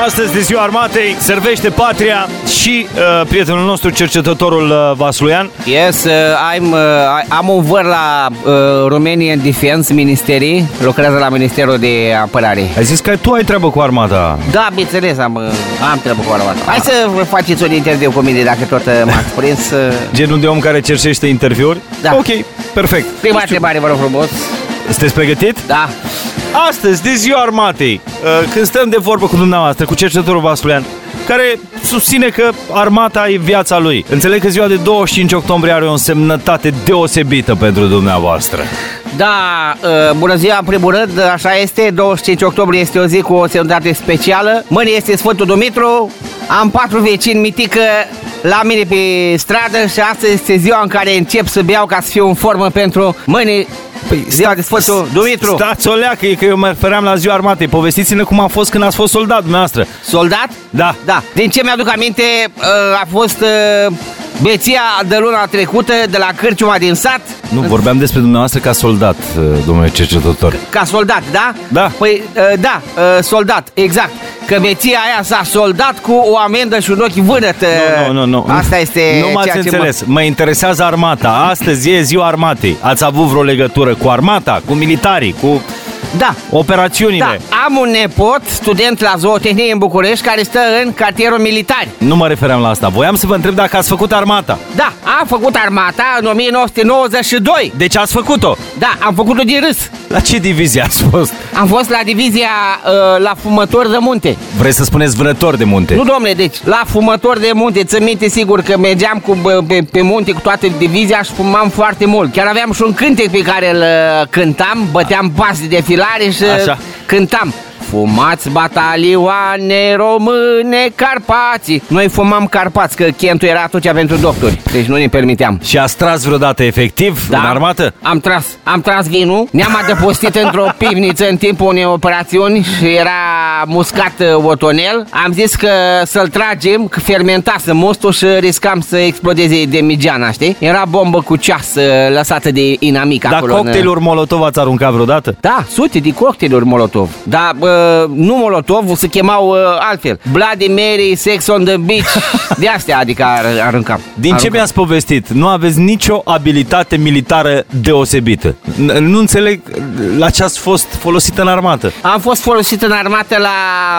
astăzi de Ziua Armatei, servește patria și prietenul nostru, cercetătorul Vasluian. Yes, am un văr la Romanian Defense Ministerii, lucrează la Ministerul de Apărare. Ai zis că tu ai treabă cu armata. Da, bineînțeles, am treabă cu armata. Hai să faceți un interviu cu mine, dacă tot m-ați prins. Genul de om care cerșește interviuri? Da. Ok, perfect. Prima întrebare, vă rog frumos. Sunteți pregătit? Da. Astăzi, de Ziua Armatei, când stăm de vorbă cu dumneavoastră, cu cercetătorul Vasluian, care susține că armata e viața lui. Înțeleg că ziua de 25 octombrie are o însemnătate deosebită pentru dumneavoastră. Da, bună ziua, în primul rând, așa este, 25 octombrie este o zi cu o semnătate specială. Mâine este Sfântul Dumitru, am 4 vecini mitică la mine pe stradă și astăzi este ziua în care încep să beau ca să fiu în formă pentru mâine. Păi, ziua de Sfântul Dumitru. Stați o leacă, e că eu mă refeream la Ziua Armatei. Povestiți-ne cum a fost când ați fost soldat dumneavoastră. Soldat? Da. Da. Din ce mi-aduc aminte, a fost beția de luna trecută de la cârciuma din sat. Nu, vorbeam despre dumneavoastră ca soldat, domnule cercetător. Ca soldat, da? Da. Păi, da, soldat, exact. Că beția aia s-a soldat cu o amendă și un ochi vânăt. Nu. Asta este. Nu m-ați înțeles. Mă interesează armata. Astăzi e Ziua Armatei. Ați avut vreo legătură cu armata, cu militarii, cu da, operațiunile? Da, am un nepot, student la zootehnie în București, care stă în cartierul militar. Nu mă refeream la asta. Voiam să vă întreb dacă ați făcut armata. Da, am făcut armata în 1992. Deci ați făcut-o? Da, am făcut-o din râs. La ce divizie ați fost? Am fost la divizia la fumători de munte. Vrei să spuneți vânător de munte? Nu, domnule, deci la fumători de munte. Țin minte sigur că mergeam pe munte cu toată divizia și fumam foarte mult. Chiar aveam și un cântec pe care îl cântam, băteam pas de defilare și așa cântam: fumați batalioane române Carpații. Noi fumam Carpați, că Chentul era atunci pentru doctori, deci nu ne permiteam. Și ați tras vreodată efectiv în armată? Am tras vinul. Ne-am adăpostit într-o pivniță în timpul unei operațiuni și era muscat otonel. Am zis că să-l tragem, că fermentase mustul și riscam să explodeze demigeana, știi? Era bombă cu ceas lăsată de inamic acolo. Dar cocktailuri Molotov ați aruncat vreodată? Da, sute de cocktailuri Molotov. Da, nu Molotov, se chemau altfel. Bloody Mary, Sex on the Beach. De astea, adică aruncam. Din ce mi-ați povestit, nu aveți nicio abilitate militară deosebită. Nu înțeleg la ce ați fost folosit în armată. Am fost folosit în armată la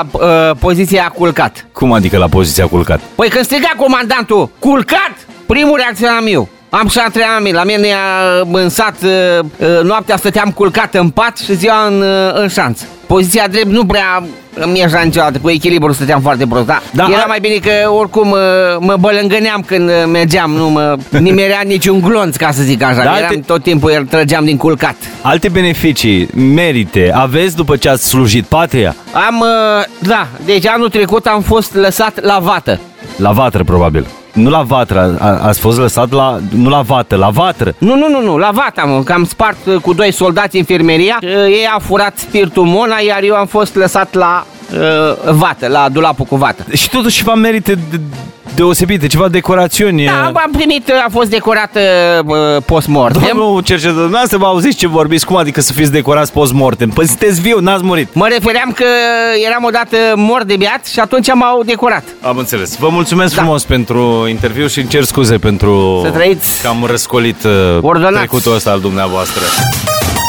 poziția culcat. Cum adică la poziția culcat? Păi când striga comandantul culcat, primul reacționam eu. Am și antrenament. La mine în sat noaptea stăteam culcat în pat și ziua în șanț. Poziția drept nu prea mi-e așa niciodată, cu echilibru stăteam foarte prost, da? Era mai bine că oricum mă bălângâneam când mergeam, nu mă nimerea niciun glonț, ca să zic așa. Eram tot timpul, trăgeam din culcat. Alte beneficii, merite, aveți după ce ați slujit patria? Da, deci anul trecut am fost lăsat la vată. La vatră, probabil. Nu la vatră, ați fost lăsat nu la vată, la vatră. Nu, la vată am, că am spart cu 2 soldați infirmeria. Ei au furat spiritul Mona, iar eu am fost lăsat la vată, la dulapul cu vată. Și totuși ceva merite deosebite, ceva decorațiuni. Da, am primit, a fost decorat post-mortem. Domnul cercetător, dumneavoastră vă auziți ce vorbiți? Cum adică să fiți decorați post-mortem? Păi sunteți viu, n-ați murit. Mă refeream că eram odată mort de beat și atunci m-au decorat. Am înțeles. Vă mulțumesc frumos pentru interviu și îmi cer scuze pentru să trăiți că am răscolit trecutul ăsta al dumneavoastră.